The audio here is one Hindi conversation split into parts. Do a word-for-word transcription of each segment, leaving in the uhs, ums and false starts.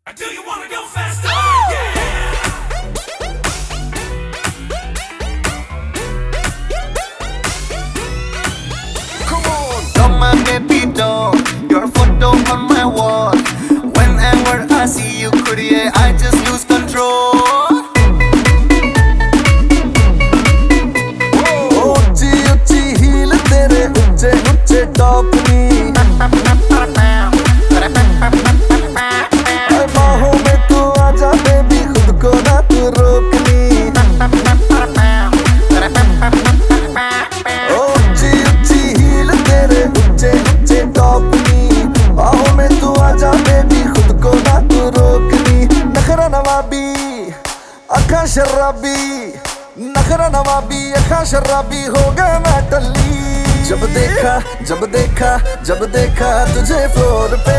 Do you wanna go faster? Yeah! Come on, come on, baby doll. Your photo on my wall. Whenever I see you, kudiye, I just lose control. ऊंची ऊंची हील तेरे ऊंचे ऊंचे टॉप नी बाहों में तू आजा बेबी खुद को ना तू रोकनी ऊंची ऊंची हील तेरे ऊंचे ऊंचे टॉप नी बाहों में तू आजा बेबी खुद को ना तू रोकनी नखरा नवाबी अखा शराबी नखरा नवाबी अखा शराबी हो गया मैं टल्ली जब देखा जब देखा जब देखा तुझे फ्लोर पे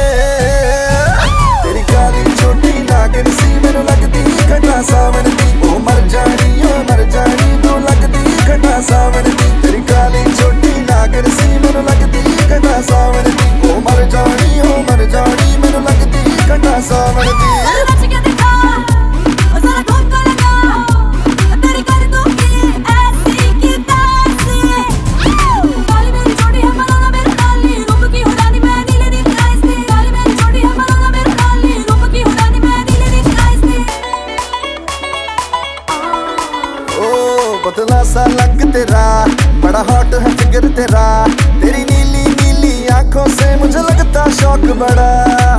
तेरी काली छोटी नागिन सी मैनू लगदी घटा सावन दी ओ मर जानी ओ मर जानी तू लगदी घटा सावन दी तेरी काली छोटी नागिन सी मैनू लगदी घटा सावन दी ओ मर जानी ओ मर जानी मैनू लगदी घटा सावन दी पतला सा लग तेरा बड़ा हॉट है फिगर तेरा तेरी नीली नीली आंखों से मुझे लगता शौक बड़ा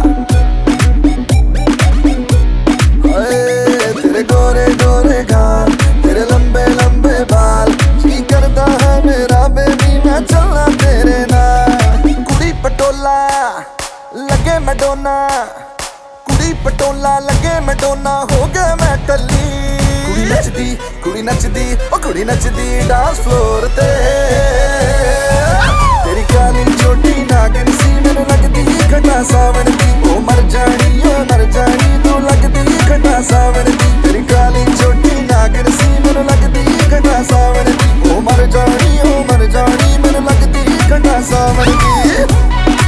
तेरे गोरे गोरे गाल तेरे लंबे लंबे बाल जी करता है मेरा बेबी मैं चलना तेरे नाल कुड़ी पटोला लगे मैडोना कुड़ी पटोला लगे मैडोना हो गया मैं टल्ली कुड़ी नचदी कुड़ी नचदी ओ कुड़ी नचदी डांस फ्लोर ते तेरी काली छोटी नागिन सी मैनू लगदी घटा सावन दी ओ मर जानी ओ मर जानी तू लगदी घटा सावन दी तेरी काली छोटी नागिन सी मैनू लगदी घटा सावन दी ओ मर जानी ओ मर जानी मैनू लगदी घटा सावन दी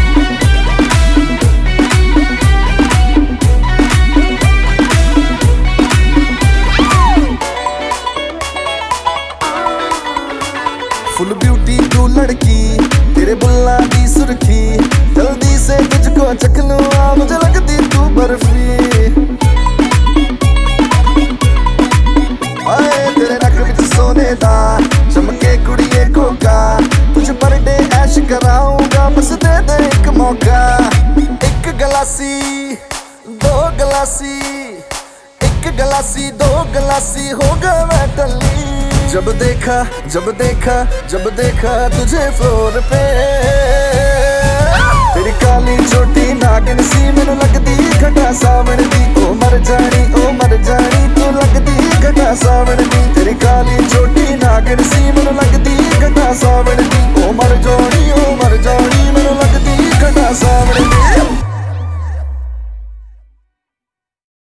फुल ब्यूटी तू लड़की तेरे बुल्ला की सुर्खी जल्दी से तुझको चख लूं आ मुझे लगती तू बर्फी आए तेरे नक विच सोने दा चमके कुड़िए कोका तुझ पर डे ऐश कराऊंगा बस दे दे एक मौका एक गलासी दो गलासी एक गलासी दो गलासी हो गया मैं टल्ली जब देखा जब देखा जब देखा तुझे फ्लोर पे तेरी काली छोटी नागिन सी मैनू लगदी घटा सावन दी ओ मर जानी ओ मर जानी तू लगदी घटा सावन दी तेरी काली छोटी नागिन सी मैनू